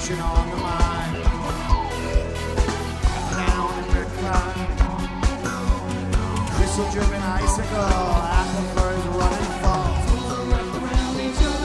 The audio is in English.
ocean on the mind. Down in the crowd, crystal driven icicle.